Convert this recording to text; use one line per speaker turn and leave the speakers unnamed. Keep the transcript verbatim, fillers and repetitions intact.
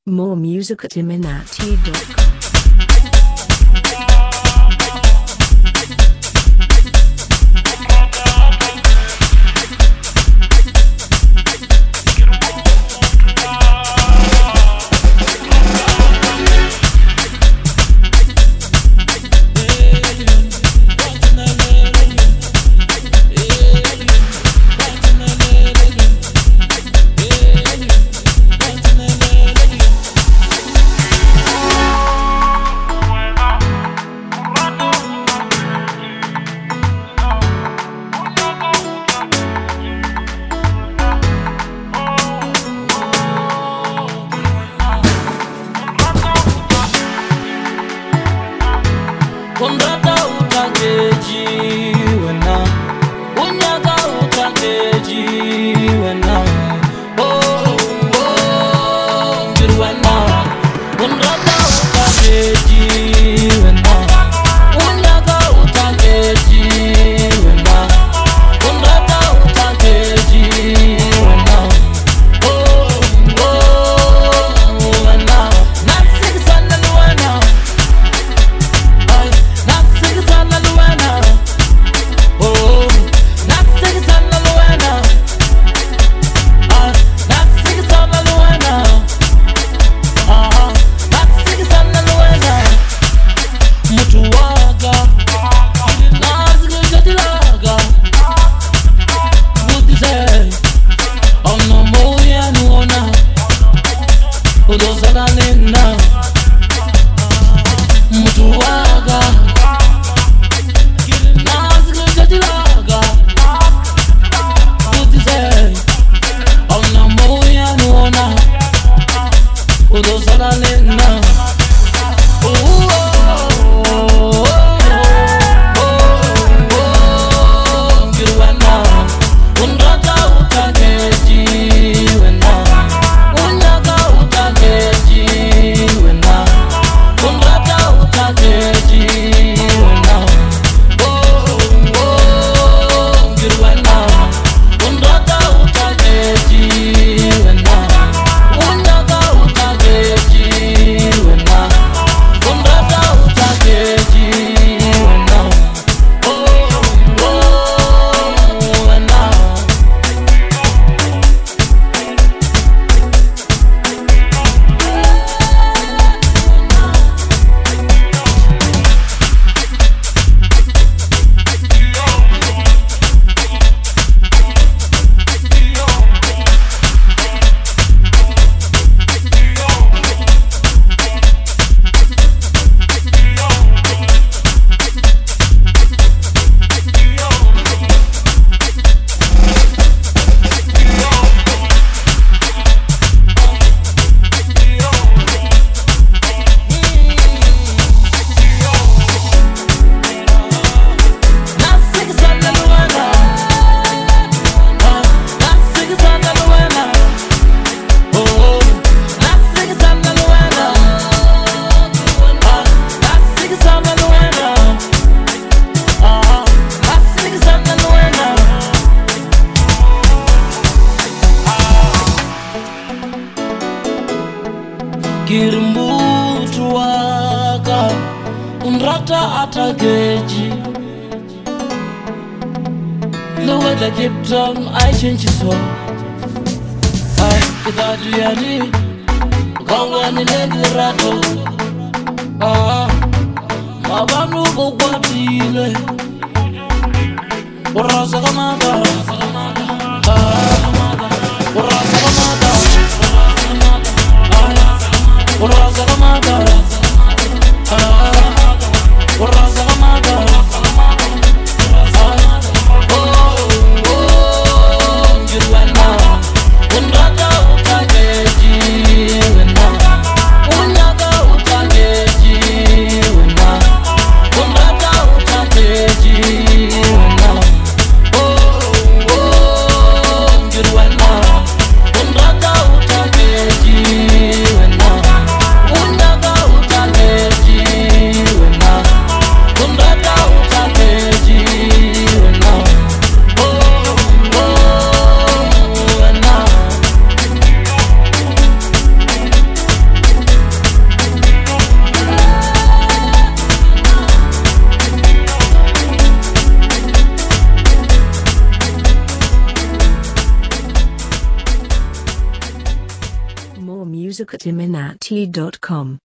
More music at iminati dot com.
Kondrata utakeji wena, unyaga utakeji wena, oh oh girwana. Kondrata utakeji wena, unyaga utakeji wena, kondrata utakeji wena, oh oh wena. Nasik sana wena. Kirmbutu waka unrata atageji Lowe the Gipton I change so I kidadu yani Gonga ni legi rato Ah Mabanu bugwatile Urasa kamada Ah Urasa kamada Urasa kamada, ah, urasa kamada, ah, oh oh, girwana, unraga utakeji wena, unyaga utakeji wena, unraga utakeji wena, oh
music at iminati dot com.